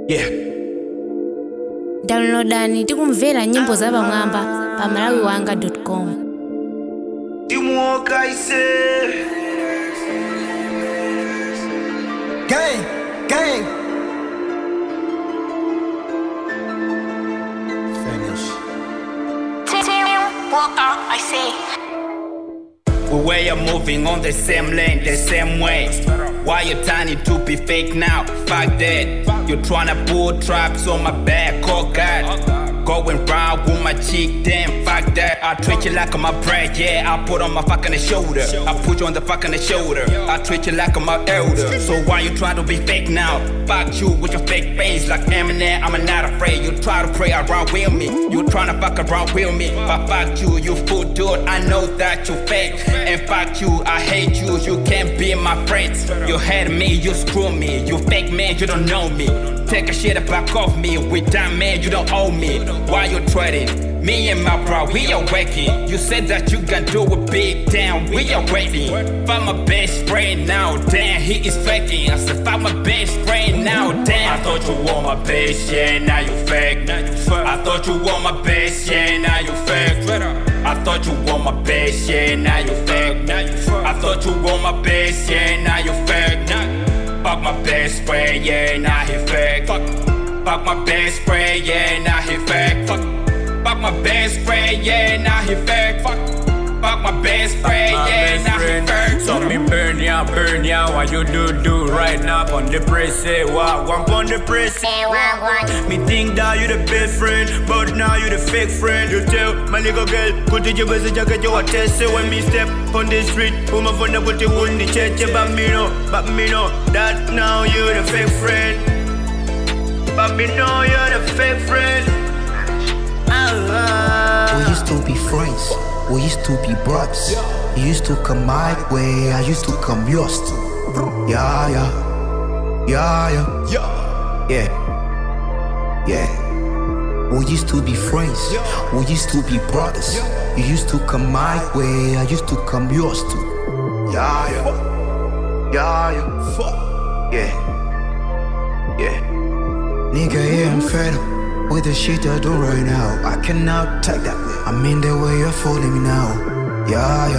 Yeah. Downloadani tikumvera nyimbo za pamwamba pa malawiwanga.com. Timuoka ise. Gang, gang. Finish. Walker, I say. We are moving on the same lane, the same way. Why you trying to be fake now? Fuck that. You tryna pull traps on my back, oh God. Going round with my cheek, damn, fuck that. I treat you like I'm a bread, yeah. I put on my fucking shoulder. I put you on the fucking shoulder. I treat you like I'm a elder. So why you trying to be fake now? Fuck you with your fake face like Eminem. I'm not afraid. You try to play around with me. You tryna fuck around with me. But fuck you, you fool dude. I know that you fake. And fuck you, I hate you. You can't be my friends. You hate me, you screw me. You fake man, you don't know me. Take a shit back off me. With that man, you don't owe me. Why you trading? Me and my bro, we are working. You said that you can do it big, damn, we are waiting. Find my best friend now, damn, he is faking. I said, find my best friend now, damn. I thought you were my best, yeah, now you fake. I thought you were my best, yeah, now you fake. I thought you were my best, yeah, now you fake. I thought you were my best, yeah, now you fake. Fuck my best friend, yeah, now he fake. Fuck my best friend, yeah, now he fake. Fuck my best friend, yeah, now he fake. Fuck my best friend, yeah, now he fake. So me burn ya, what you do right now on the press, say what, one on the press. Me think that you the best friend, but now you the fake friend. You tell my little girl, go to your message, I get you a test. Say when me step on the street, put my phone up with the wood in the church, but me know that now you the fake friend. But me know you're the fake friend. We used to be friends. We used to be brothers. You used to come my way, I used to come yours too. Yeah. We used to be friends. We used to be brothers. You used to come my way, I used to come yours too. Yeah. Nigga, yeah, I'm fed up with the shit I do right now. I cannot take that. I mean the way you're fooling me now. Yeah.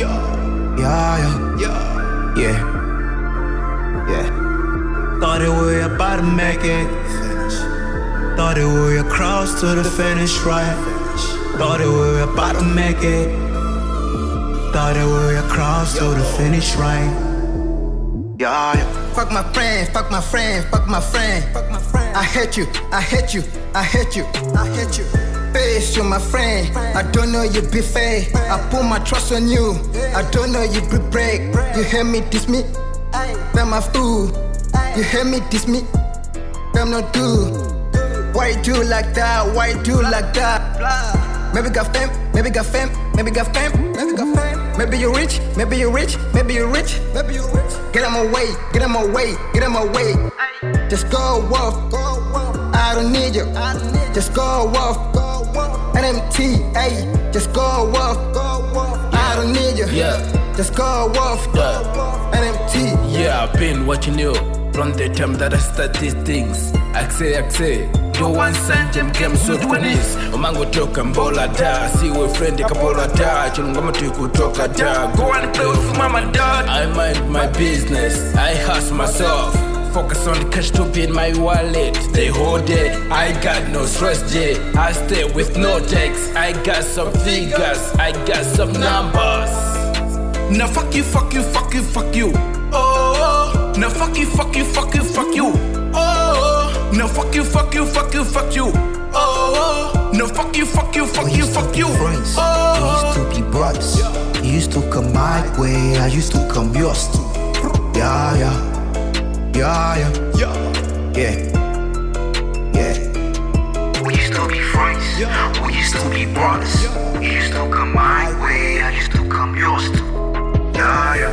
Thought it we about to make it. Thought it we across to the finish, right? Thought it we about to make it. Thought it we across to the finish, right? Yeah. Fuck my friend, fuck my friend, fuck my friend. I hate you. Face, you're my friend. I don't know you be fake. I put my trust on you. I don't know you be break. You hear me diss me? I'm a fool. You hear me diss me? I'm not do. Why you do like that? Why you do like that? Maybe got fame, maybe got fame, maybe got fame, maybe got fame. Maybe you're rich, maybe you're rich, maybe you're rich, maybe you're rich. Get out my way, get out my way, get out my way. Just go off, I don't need you. Just go off, NMT, ayy. Just go off, I don't need you. Yeah. Just go off, NMT. Yeah, I've been watching you from the time that I start these things. I say. You want Sanjem game so twinis. Omango toka mbola da. See we friend kabola da. Chilungama tuku toka da. Go and play with mama dad. I mind my business. I hustle myself. Focus on the cash to be in my wallet. They hold it. I got no stress, J. I stay with no checks. I got some figures. I got some numbers. Now fuck you. Oh. Now fuck you. Oh. No fuck you. Oh, no fuck you. Friends. Oh, We used to be brothers. You used to come my way, I used to come yours too. Yeah. We used to be friends. We used to be brothers. You used to come my way, I used to come yours too. Yeah.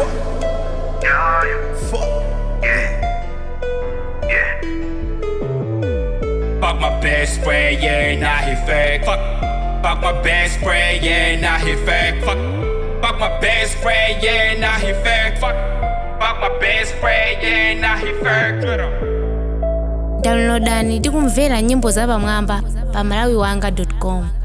Fuck my best friend, yeah, now he fake. Fuck my best friend, yeah, now he fake. Fuck my best friend, yeah, now he fake. Fuck my best friend, yeah, now he fake. downloadani tikumvera nyimbo zapamwamba pa malawiwanga.com.